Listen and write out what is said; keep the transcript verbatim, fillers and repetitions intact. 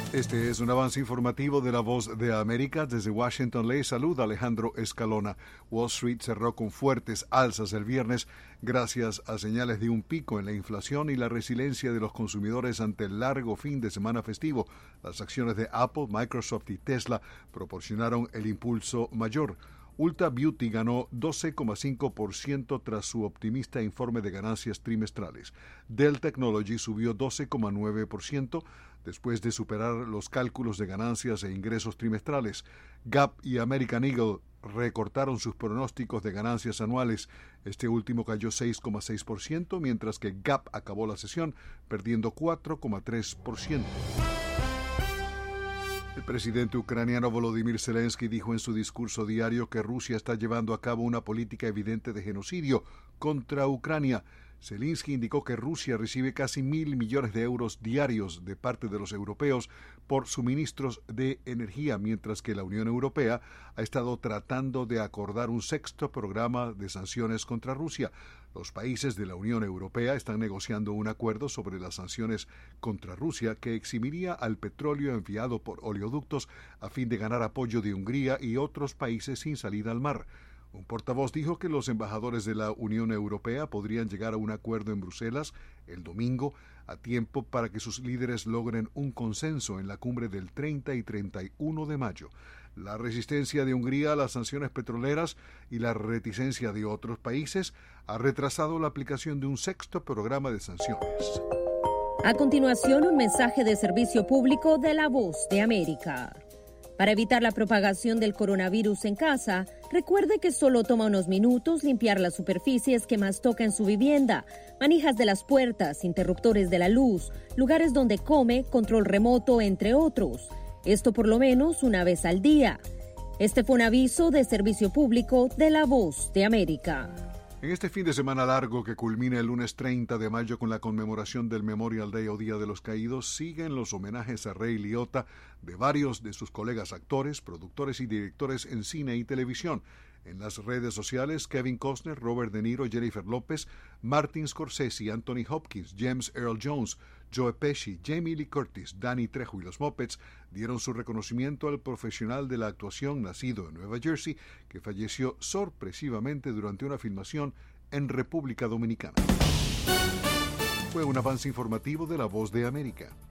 Este es un avance informativo de La Voz de América. Desde Washington les saluda Alejandro Escalona. Wall Street cerró con fuertes alzas el viernes gracias a señales de un pico en la inflación y la resiliencia de los consumidores ante el largo fin de semana festivo. Las acciones de Apple, Microsoft y Tesla proporcionaron el impulso mayor. Ulta Beauty ganó doce coma cinco por ciento tras su optimista informe de ganancias trimestrales. Dell Technologies subió doce coma nueve por ciento después de superar los cálculos de ganancias e ingresos trimestrales. Gap y American Eagle recortaron sus pronósticos de ganancias anuales. Este último cayó seis coma seis por ciento, mientras que Gap acabó la sesión perdiendo cuatro coma tres por ciento. El presidente ucraniano Volodymyr Zelensky dijo en su discurso diario que Rusia está llevando a cabo una política evidente de genocidio contra Ucrania. Zelensky indicó que Rusia recibe casi mil millones de euros diarios de parte de los europeos por suministros de energía, mientras que la Unión Europea ha estado tratando de acordar un sexto programa de sanciones contra Rusia. Los países de la Unión Europea están negociando un acuerdo sobre las sanciones contra Rusia que eximiría al petróleo enviado por oleoductos a fin de ganar apoyo de Hungría y otros países sin salida al mar. Un portavoz dijo que los embajadores de la Unión Europea podrían llegar a un acuerdo en Bruselas el domingo a tiempo para que sus líderes logren un consenso en la cumbre del treinta y treinta y uno de mayo. La resistencia de Hungría a las sanciones petroleras y la reticencia de otros países ha retrasado la aplicación de un sexto programa de sanciones. A continuación, un mensaje de servicio público de La Voz de América. Para evitar la propagación del coronavirus en casa, recuerde que solo toma unos minutos limpiar las superficies que más toca en su vivienda, manijas de las puertas, interruptores de la luz, lugares donde come, control remoto, entre otros. Esto por lo menos una vez al día. Este fue un aviso de servicio público de La Voz de América. En este fin de semana largo que culmina el lunes treinta de mayo con la conmemoración del Memorial Day o Día de los Caídos, siguen los homenajes a Ray Liotta de varios de sus colegas actores, productores y directores en cine y televisión. En las redes sociales, Kevin Costner, Robert De Niro, Jennifer López, Martin Scorsese, Anthony Hopkins, James Earl Jones, Joe Pesci, Jamie Lee Curtis, Danny Trejo y los Muppets dieron su reconocimiento al profesional de la actuación nacido en Nueva Jersey que falleció sorpresivamente durante una filmación en República Dominicana. Fue un avance informativo de La Voz de América.